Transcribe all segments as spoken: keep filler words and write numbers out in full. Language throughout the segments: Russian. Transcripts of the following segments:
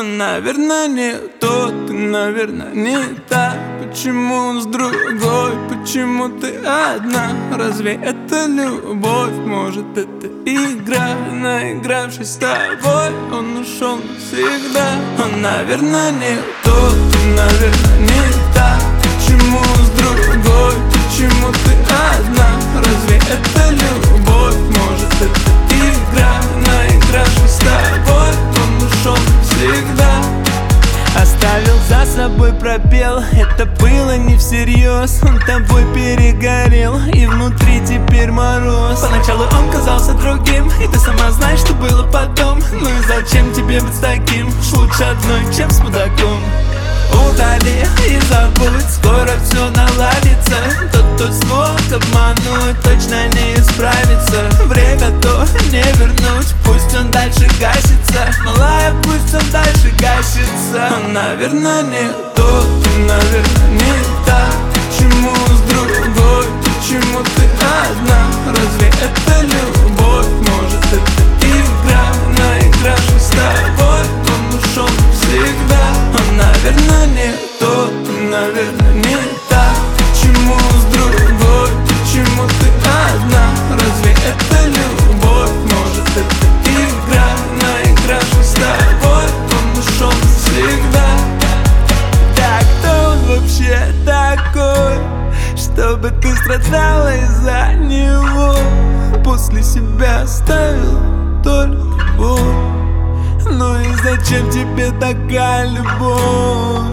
Он, наверное, не тот, ты, наверное, не та. Почему он с другой, почему ты одна? Разве это любовь? Может, это игра? Наигравшись с тобой, он ушел навсегда. Он, наверное, не тот, ты, наверное, не та. Почему он с другой, почему ты одна? Разве это любовь? Может, это игра? Наигравшись с тобой, он ушел навсегда. Оставил за собой пробел, это было не всерьез. Он тобой перегорел, и внутри теперь мороз. Поначалу он казался другим, и ты сама знаешь, что было потом. Ну и зачем тебе быть с таким? Уж лучше одной, чем с мудаком. Удали и забудь, скоро все наладится. Тот, кто смог обмануть, точно не исправится. Время то не вернуть, пусть он дальше гасится. Малая, пусть он дальше гасится. Он, наверное, не тот, наверное, не та. Почему с другой, почему ты одна? Разве это любовь? Может, это игра? Наигравшись с тобой, он ушел навсегда. Он, наверное, не тот, наверное, не та. Почему с другой, почему ты одна? Разве это любовь? Может, это игра? Наигравшись с тобой, он ушел навсегда. Так кто он вообще такой, чтобы ты страдала из-за него? После себя оставил только боль. Ну и зачем тебе такая любовь?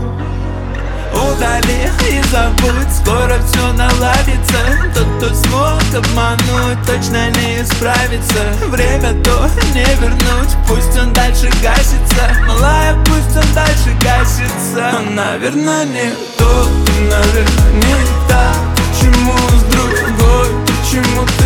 Удали и забудь, скоро все наладится. Тот, кто смог обмануть, точно не исправится. Время то не вернуть, пусть он дальше гасится. Малая, пусть он дальше гасится. Он, наверное, не тот, наверное, не та. Почему с другой, почему ты